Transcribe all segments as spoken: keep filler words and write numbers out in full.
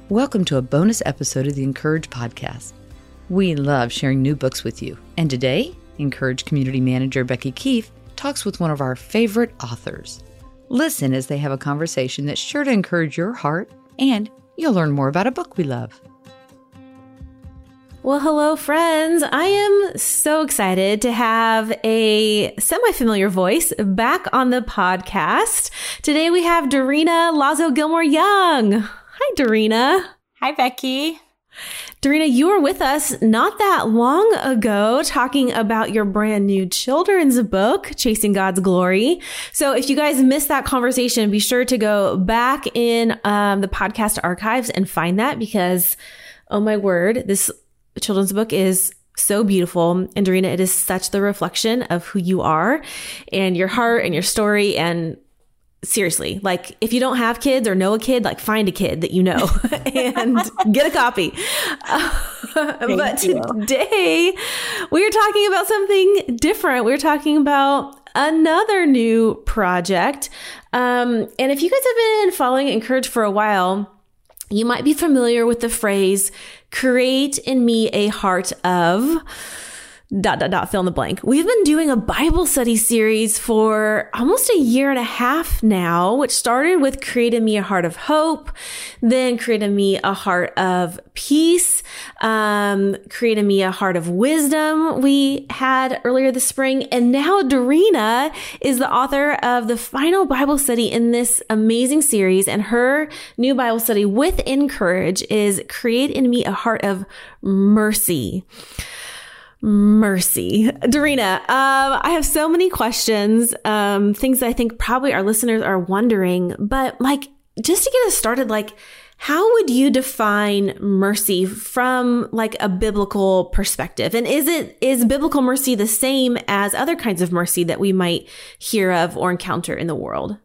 Welcome to a bonus episode of the Encourage podcast. We love sharing new books with you. And today, Encourage Community Manager Becky Keefe talks with one of our favorite authors. Listen as they have a conversation that's sure to encourage your heart, and you'll learn more about a book we love. Well, hello, friends. I am so excited to have a semi-familiar voice back on the podcast. Today we have Darina Lazo Gilmore Young. Hi, Darina. Hi, Becky. Darina, you were with us not that long ago talking about your brand new children's book, Chasing God's Glory. So if you guys missed that conversation, be sure to go back in um, the podcast archives and find that because, oh my word, this children's book is so beautiful. And Darina, it is such the reflection of who you are and your heart and your story. And seriously, like if you don't have kids or know a kid, like find a kid that you know and get a copy. Uh, but you. Today we are talking about something different. We're talking about another new project. Um, and if you guys have been following Encourage for a while, you might be familiar with the phrase, create in me a heart of dot, dot, dot, fill in the blank. We've been doing a Bible study series for almost a year and a half now, which started with create in me a heart of hope, then create in me a heart of peace, um, create in me a heart of wisdom we had earlier this spring. And now Darina is the author of the final Bible study in this amazing series. And her new Bible study with Encourage is create in me a heart of mercy. Mercy. Darina, um, I have so many questions, um, things that I think probably our listeners are wondering, but like, just to get us started, like, how would you define mercy from like a biblical perspective? And is it, is biblical mercy the same as other kinds of mercy that we might hear of or encounter in the world?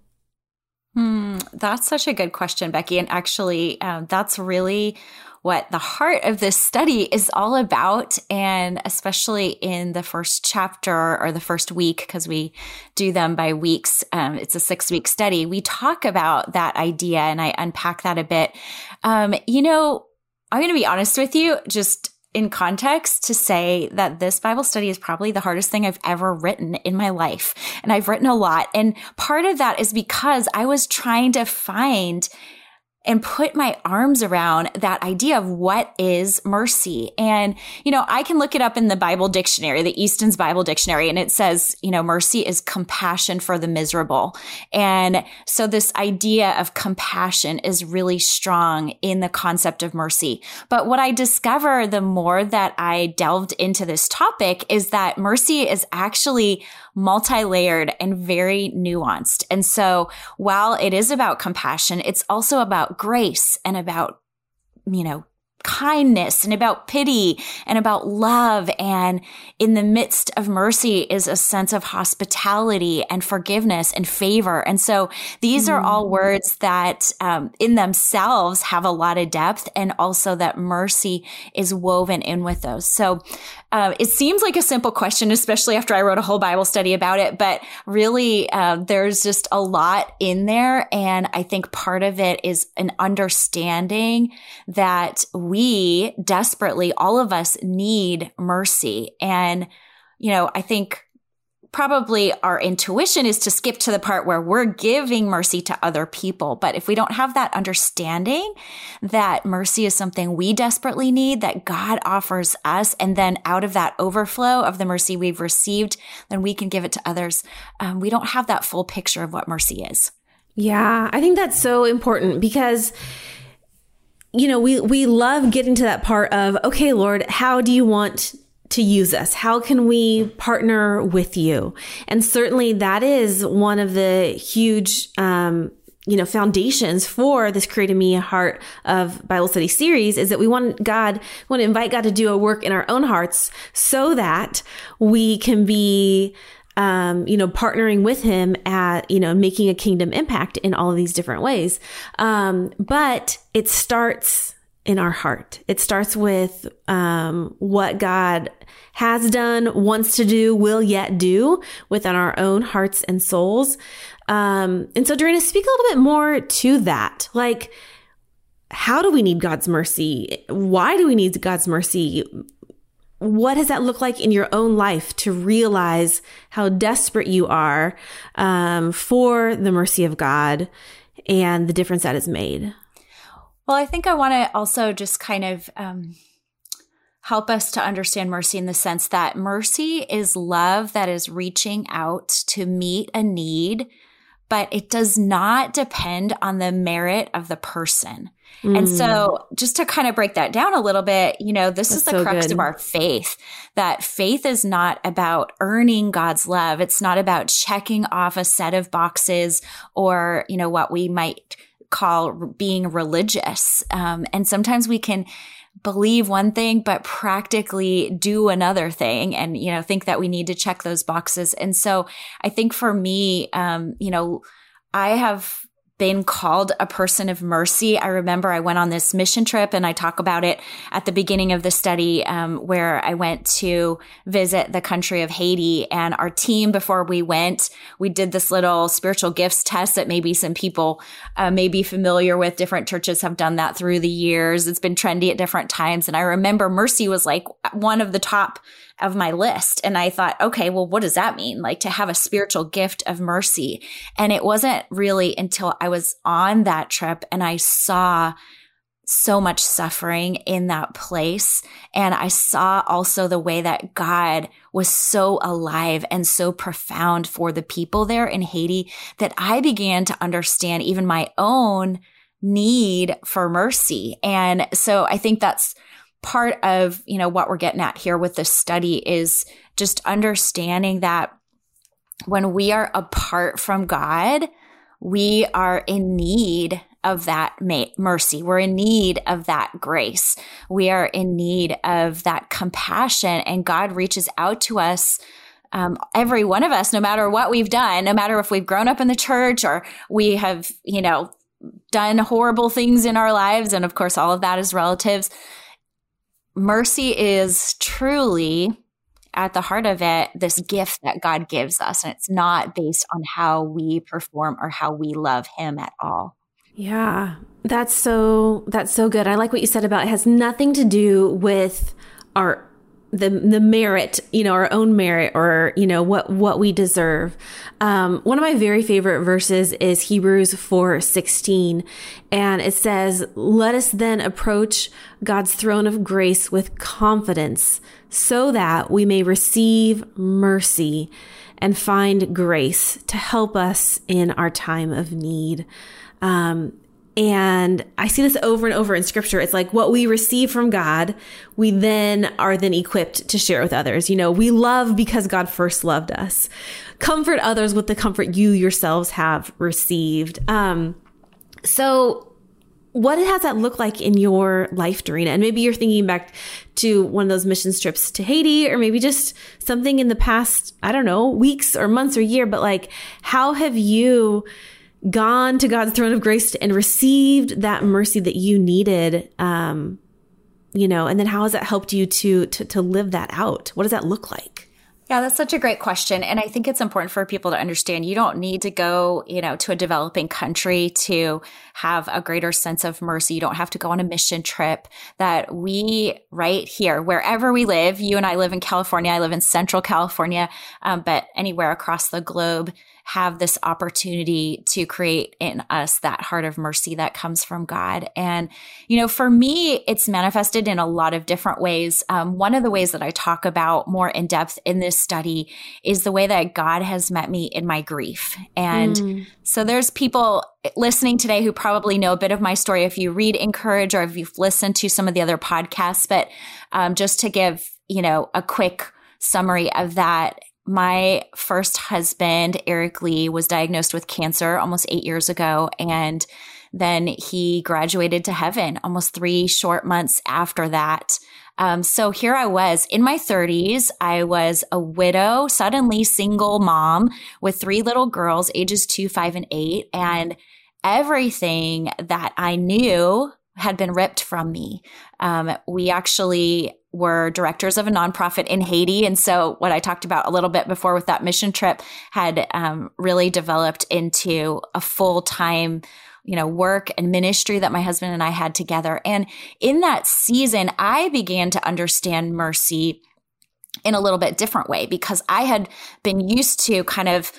Hmm, that's such a good question, Becky. And actually, um, that's really what the heart of this study is all about. And especially in the first chapter or the first week, because we do them by weeks, um, it's a six week study. We talk about that idea and I unpack that a bit. Um, you know, I'm going to be honest with you, just in context to say that this Bible study is probably the hardest thing I've ever written in my life. And I've written a lot. And part of that is because I was trying to find and put my arms around that idea of what is mercy. And, you know, I can look it up in the Bible dictionary, the Easton's Bible Dictionary, and it says, you know, mercy is compassion for the miserable. And so this idea of compassion is really strong in the concept of mercy. But what I discover the more that I delved into this topic is that mercy is actually multi-layered and very nuanced. And so while it is about compassion, it's also about grace and about, you know, kindness and about pity and about love. And in the midst of mercy is a sense of hospitality and forgiveness and favor. And so these mm. are all words that um, in themselves have a lot of depth, and also that mercy is woven in with those. So uh, it seems like a simple question, especially after I wrote a whole Bible study about it, but really uh, there's just a lot in there. And I think part of it is an understanding that we desperately, all of us need mercy. And, you know, I think probably our intuition is to skip to the part where we're giving mercy to other people. But if we don't have that understanding that mercy is something we desperately need, that God offers us, and then out of that overflow of the mercy we've received, then we can give it to others, um, we don't have that full picture of what mercy is. Yeah, I think that's so important because you know, we, we love getting to that part of, okay, Lord, how do you want to use us? How can we partner with you? And certainly that is one of the huge, um, you know, foundations for this Create in Me a Heart of Bible Study series is that we want God, want to invite God to do a work in our own hearts so that we can be Um, you know, partnering with him at, you know, making a kingdom impact in all of these different ways. Um, but it starts in our heart. It starts with um, what God has done, wants to do, will yet do within our own hearts and souls. Um, and so, Darina, speak a little bit more to that. Like, how do we need God's mercy? Why do we need God's mercy? What does that look like in your own life to realize how desperate you are um, for the mercy of God and the difference that is made? Well, I think I want to also just kind of um, help us to understand mercy in the sense that mercy is love that is reaching out to meet a need, but it does not depend on the merit of the person. Mm. And so just to kind of break that down a little bit, you know, this That's is the so crux good. of our faith, that faith is not about earning God's love. It's not about checking off a set of boxes or, you know, what we might call being religious. Um, and sometimes we can believe one thing, but practically do another thing and, you know, think that we need to check those boxes. And so I think for me, um, you know, I have been called a person of mercy. I remember I went on this mission trip, and I talk about it at the beginning of the study, um, where I went to visit the country of Haiti. And our team, before we went, we did this little spiritual gifts test that maybe some people uh, may be familiar with. Different churches have done that through the years. It's been trendy at different times. And I remember mercy was like one of the top of my list. And I thought, okay, well, what does that mean? Like to have a spiritual gift of mercy. And it wasn't really until I was on that trip and I saw so much suffering in that place. And I saw also the way that God was so alive and so profound for the people there in Haiti that I began to understand even my own need for mercy. And so I think that's part of, you know, what we're getting at here with this study is just understanding that when we are apart from God, we are in need of that mercy. We're in need of that grace. We are in need of that compassion, and God reaches out to us, um, every one of us, no matter what we've done, no matter if we've grown up in the church or we have, you know, done horrible things in our lives. And of course, all of that is relatives. Mercy is truly, at the heart of it, this gift that God gives us. And it's not based on how we perform or how we love him at all. Yeah, that's so, that's so good. I like what you said about it has nothing to do with our the the merit, you know, our own merit or, you know, what, what we deserve. Um, one of my very favorite verses is Hebrews four sixteen. And it says, "Let us then approach God's throne of grace with confidence so that we may receive mercy and find grace to help us in our time of need." Um, And I see this over and over in scripture. It's like what we receive from God, we then are then equipped to share with others. You know, we love because God first loved us. Comfort others with the comfort you yourselves have received. Um, so what has that look like in your life, Dorena? And maybe you're thinking back to one of those mission trips to Haiti, or maybe just something in the past, I don't know, weeks or months or year, but like, how have you gone to God's throne of grace and received that mercy that you needed, um, you know, and then how has that helped you to, to, to live that out? What does that look like? Yeah, that's such a great question. And I think it's important for people to understand you don't need to go, you know, to a developing country to have a greater sense of mercy. You don't have to go on a mission trip. That we right here, wherever we live, you and I live in California, I live in Central California, um, but anywhere across the globe, have this opportunity to create in us that heart of mercy that comes from God. And, you know, for me, it's manifested in a lot of different ways. Um, one of the ways that I talk about more in depth in this study is the way that God has met me in my grief. And mm. so there's people listening today who probably know a bit of my story if you read Encourage or if you've listened to some of the other podcasts. But um, just to give, you know, a quick summary of that, my first husband, Eric Lee, was diagnosed with cancer almost eight years ago. And then he graduated to heaven almost three short months after that. Um, so here I was in my thirties. I was a widow, suddenly single mom with three little girls, ages two, five, and eight. And everything that I knew had been ripped from me. Um, we actually were directors of a nonprofit in Haiti. And so what I talked about a little bit before with that mission trip had um, really developed into a full-time, you know, work and ministry that my husband and I had together. And in that season, I began to understand mercy in a little bit different way, because I had been used to kind of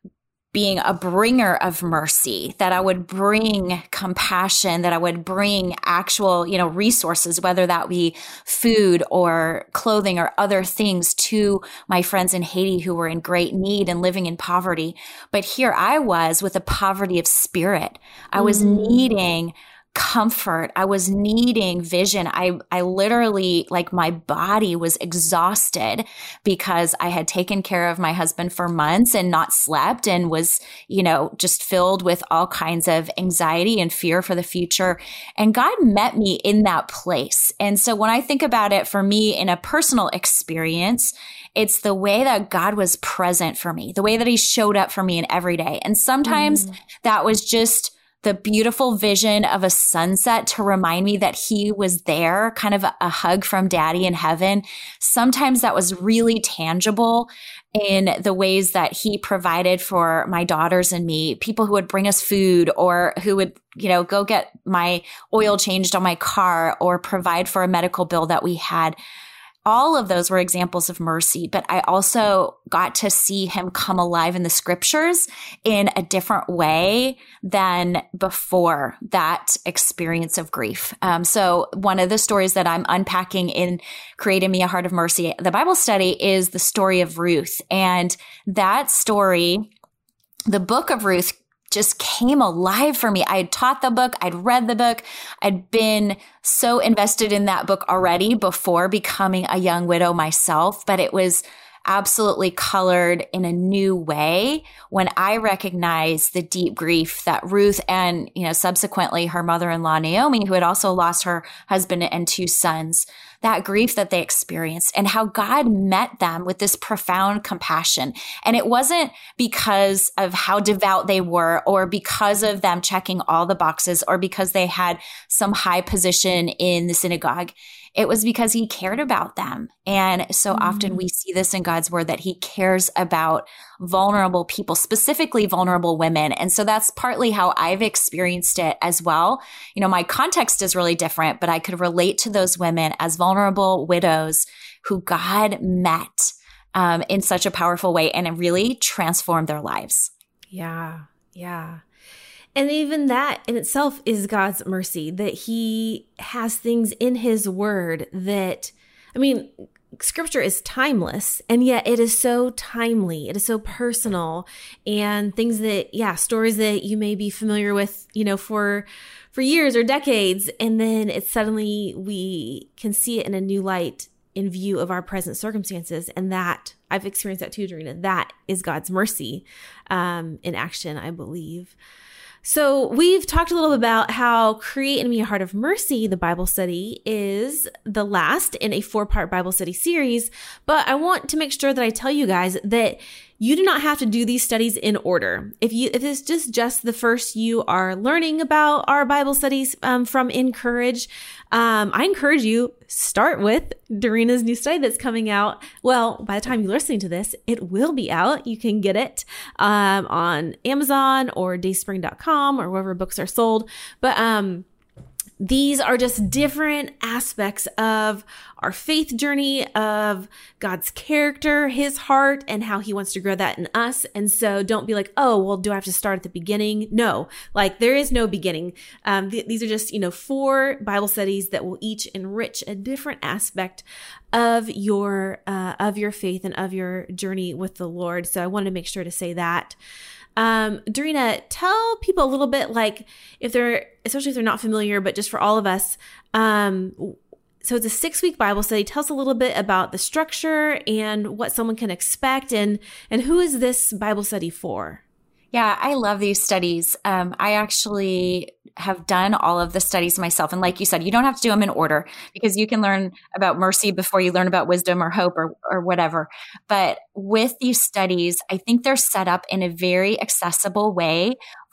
being a bringer of mercy, that I would bring compassion, that I would bring actual, you know, resources, whether that be food or clothing or other things, to my friends in Haiti who were in great need and living in poverty. But here I was with a poverty of spirit. I was mm. needing comfort. I was needing vision. I, I literally, like, my body was exhausted because I had taken care of my husband for months and not slept, and was, you know, just filled with all kinds of anxiety and fear for the future. And God met me in that place. And so when I think about it, for me in a personal experience, it's the way that God was present for me, the way that he showed up for me in every day. And sometimes mm. that was just the beautiful vision of a sunset to remind me that he was there, kind of a, a hug from daddy in heaven. Sometimes that was really tangible in the ways that he provided for my daughters and me, people who would bring us food, or who would, you know, go get my oil changed on my car, or provide for a medical bill that we had. All of those were examples of mercy, but I also got to see him come alive in the scriptures in a different way than before that experience of grief. Um, so one of the stories that I'm unpacking in Create in Me a Heart of Mercy, the Bible study, is the story of Ruth. And that story, the book of Ruth, just came alive for me. I had taught the book. I'd read the book. I'd been so invested in that book already before becoming a young widow myself, but it was absolutely colored in a new way when I recognized the deep grief that Ruth and, you know, subsequently her mother-in-law, Naomi, who had also lost her husband and two sons, that grief that they experienced, and how God met them with this profound compassion. And it wasn't because of how devout they were, or because of them checking all the boxes, or because they had some high position in the synagogue. It was because he cared about them. And so mm-hmm. often we see this in God's word, that he cares about vulnerable people, specifically vulnerable women. And so that's partly how I've experienced it as well. You know, my context is really different, but I could relate to those women as vulnerable widows who God met um, in such a powerful way, and it really transformed their lives. Yeah, yeah. And even that in itself is God's mercy, that he has things in his word that, I mean, scripture is timeless, and yet it is so timely. It is so personal, and things that, yeah, stories that you may be familiar with, you know, for, for years or decades. And then it's suddenly we can see it in a new light in view of our present circumstances. And that, I've experienced that too, Dorena. That is God's mercy um, in action, I believe. So we've talked a little bit about how Create in Me a Heart of Mercy, the Bible study, is the last in a four-part Bible study series. But I want to make sure that I tell you guys that you do not have to do these studies in order. If you, if it's just, just the first you are learning about our Bible studies um, from Encourage, um, I encourage you, start with Dorena's new study that's coming out. Well, by the time you're listening to this, it will be out. You can get it um, on Amazon or dayspring dot com or wherever books are sold. But um, these are just different aspects of our faith journey, of God's character, his heart, and how he wants to grow that in us. And so don't be like, oh, well, do I have to start at the beginning? No, like there is no beginning. Um, th- these are just, you know, four Bible studies that will each enrich a different aspect of your, uh, of your faith and of your journey with the Lord. So I wanted to make sure to say that. Um, Dorena, tell people a little bit, like if they're, especially if they're not familiar, but just for all of us, um, so it's a six-week Bible study. Tell us a little bit about the structure and what someone can expect, and and who is this Bible study for? Yeah, I love these studies. Um, I actually have done all of the studies myself. And like you said, you don't have to do them in order, because you can learn about mercy before you learn about wisdom or hope or, or whatever. But with these studies, I think they're set up in a very accessible way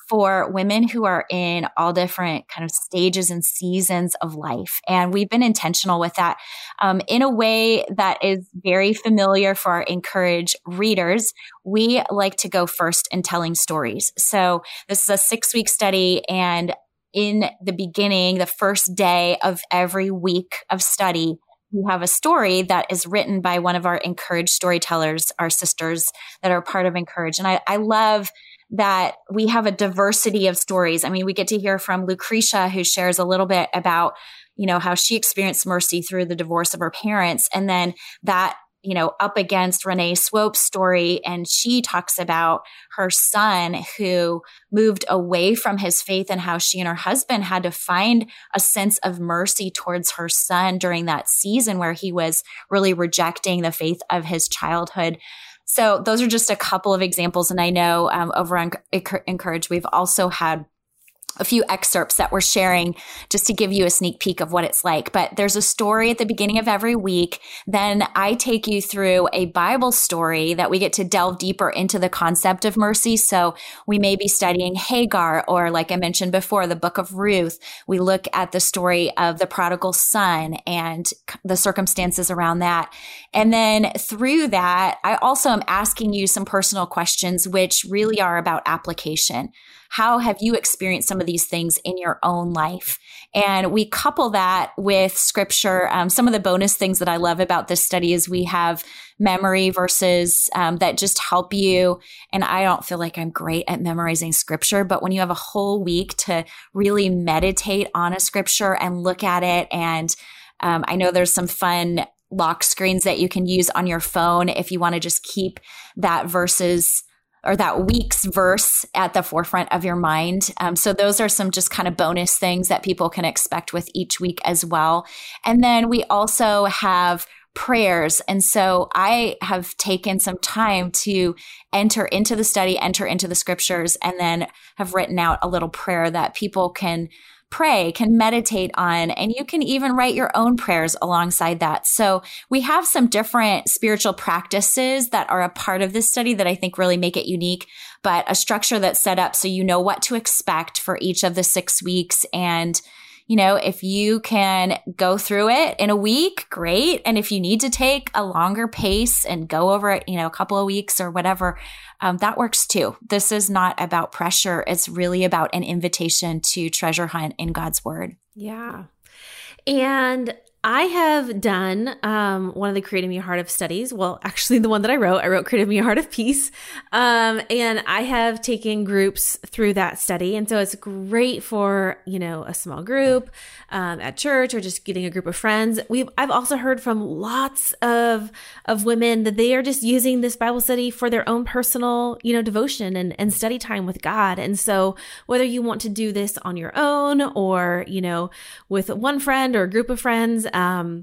for women who are in all different kind of stages and seasons of life. And we've been intentional with that um, in a way that is very familiar for our Encourage readers. We like to go first in telling stories. So this is a six-week study, and in the beginning, the first day of every week of study, we have a story that is written by one of our Encourage storytellers, our sisters that are part of Encourage. And I, I love that we have a diversity of stories. I mean, we get to hear from Lucretia, who shares a little bit about, you know, how she experienced mercy through the divorce of her parents. And then that, you know, up against Renee Swope's story. And she talks about her son who moved away from his faith and how she and her husband had to find a sense of mercy towards her son during that season where he was really rejecting the faith of his childhood. So those are just a couple of examples. And I know um, over on Encourage, we've also had a few excerpts that we're sharing just to give you a sneak peek of what it's like. But there's a story at the beginning of every week. Then I take you through a Bible story that we get to delve deeper into the concept of mercy. So we may be studying Hagar, or like I mentioned before, the book of Ruth. We look at the story of the prodigal son and the circumstances around that. And then through that, I also am asking you some personal questions, which really are about application. How have you experienced some of these things in your own life? And we couple that with scripture. Um, some of the bonus things that I love about this study is we have memory verses um, that just help you. And I don't feel like I'm great at memorizing scripture, but when you have a whole week to really meditate on a scripture and look at it, and um, I know there's some fun lock screens that you can use on your phone if you want to just keep that verses or that week's verse at the forefront of your mind. Um, so those are some just kind of bonus things that people can expect with each week as well. And then we also have prayers. And so I have taken some time to enter into the study, enter into the scriptures, and then have written out a little prayer that people can pray, can meditate on, and you can even write your own prayers alongside that. So we have some different spiritual practices that are a part of this study that I think really make it unique, but a structure that's set up so you know what to expect for each of the six weeks. And you know, if you can go through it in a week, great. And if you need to take a longer pace and go over it, you know, a couple of weeks or whatever, um, that works too. This is not about pressure. It's really about an invitation to treasure hunt in God's word. Yeah. And I have done um, one of the Creating Me a Heart of studies. Well, actually, the one that I wrote, I wrote Creating Me a Heart of Peace. Um, and I have taken groups through that study. And so it's great for, you know, a small group um, at church or just getting a group of friends. We've, I've also heard from lots of, of women that they are just using this Bible study for their own personal, you know, devotion and, and study time with God. And so whether you want to do this on your own or, you know, with one friend or a group of friends, Um,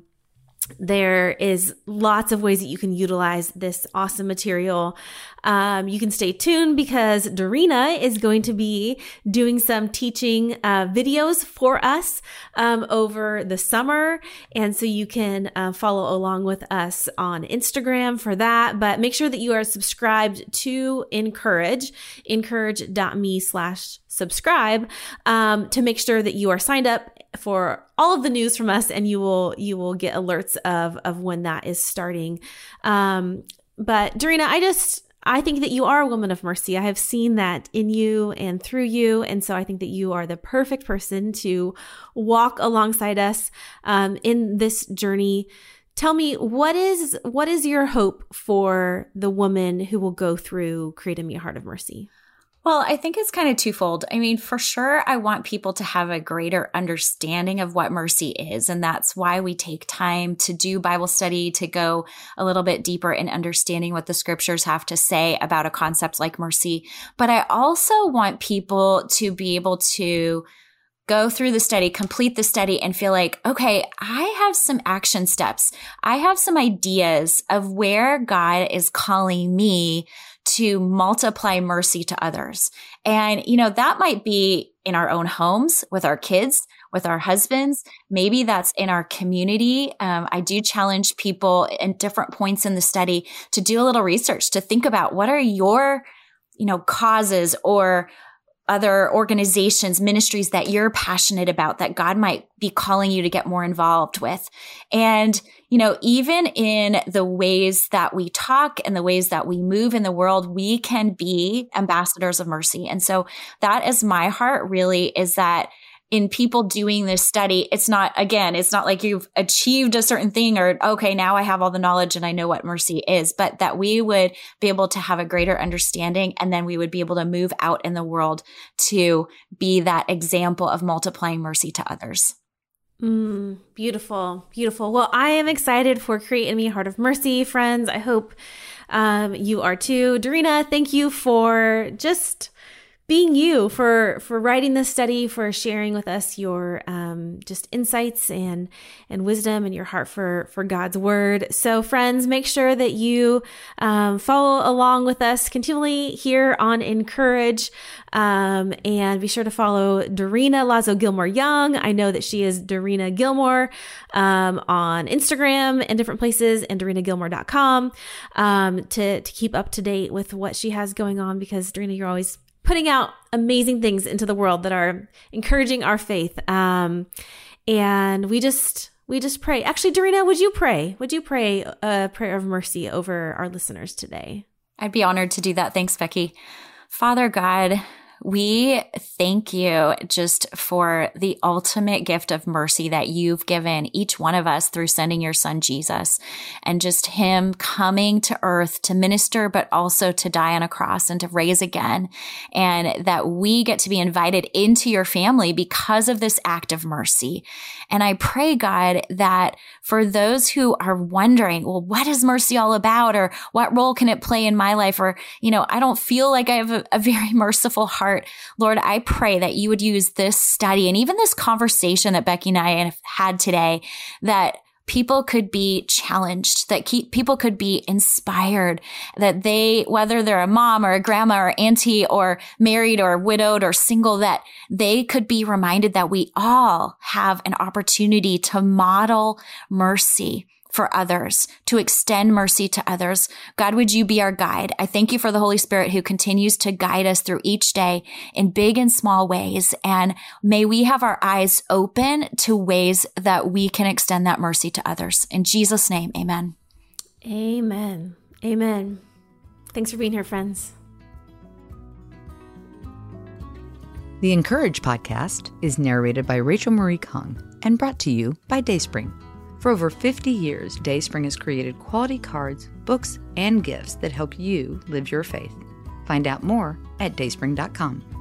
there is lots of ways that you can utilize this awesome material. Um, you can stay tuned because Dorina is going to be doing some teaching uh, videos for us um, over the summer. And so you can uh, follow along with us on Instagram for that. But make sure that you are subscribed to Encourage, encourage.me slash subscribe um, to make sure that you are signed up for all of the news from us, and you will you will get alerts of of when that is starting. Um, but Dorina, I just I think that you are a woman of mercy. I have seen that in you and through you, and so I think that you are the perfect person to walk alongside us um, in this journey. Tell me, what is what is your hope for the woman who will go through Creating Me a Heart of Mercy? Well, I think it's kind of twofold. I mean, for sure, I want people to have a greater understanding of what mercy is. And that's why we take time to do Bible study, to go a little bit deeper in understanding what the scriptures have to say about a concept like mercy. But I also want people to be able to go through the study, complete the study, and feel like, okay, I have some action steps. I have some ideas of where God is calling me to multiply mercy to others. And, you know, that might be in our own homes, with our kids, with our husbands. Maybe that's in our community. Um, I do challenge people at different points in the study to do a little research, to think about what are your, you know, causes or other organizations, ministries that you're passionate about that God might be calling you to get more involved with. And, you know, even in the ways that we talk and the ways that we move in the world, we can be ambassadors of mercy. And so that is my heart really, is that in people doing this study, it's not, again, it's not like you've achieved a certain thing or, okay, now I have all the knowledge and I know what mercy is, but that we would be able to have a greater understanding, and then we would be able to move out in the world to be that example of multiplying mercy to others. Mm, beautiful, beautiful. Well, I am excited for Create in Me a Heart of Mercy, friends. I hope um, you are too. Darina, thank you for just being you, for for writing this study, for sharing with us your um, just insights and and wisdom and your heart for for God's word. So friends, make sure that you um, follow along with us continually here on Encourage, um, and be sure to follow Darina Lazo Gilmore Young. I know that she is Darina Gilmore um, on Instagram and different places, and darina gilmore dot com um, to to keep up to date with what she has going on, because Darina, you're always putting out amazing things into the world that are encouraging our faith. Um, and we just, we just pray. Actually, Darina, would you pray? Would you pray a prayer of mercy over our listeners today? I'd be honored to do that. Thanks, Becky. Father God, we thank you just for the ultimate gift of mercy that you've given each one of us through sending your son, Jesus, and just him coming to earth to minister, but also to die on a cross and to raise again. And that we get to be invited into your family because of this act of mercy. And I pray, God, that for those who are wondering, well, what is mercy all about? Or what role can it play in my life? Or, you know, I don't feel like I have a, a very merciful heart. Lord, I pray that you would use this study and even this conversation that Becky and I have had today, that people could be challenged, that keep, people could be inspired, that they, whether they're a mom or a grandma or auntie or married or widowed or single, that they could be reminded that we all have an opportunity to model mercy for others, to extend mercy to others. God, would you be our guide? I thank you for the Holy Spirit who continues to guide us through each day in big and small ways. And may we have our eyes open to ways that we can extend that mercy to others. In Jesus' name, amen. Amen. Amen. Thanks for being here, friends. The Encourage podcast is narrated by Rachel Marie Kong and brought to you by Dayspring. For over fifty years, Dayspring has created quality cards, books, and gifts that help you live your faith. Find out more at dayspring dot com.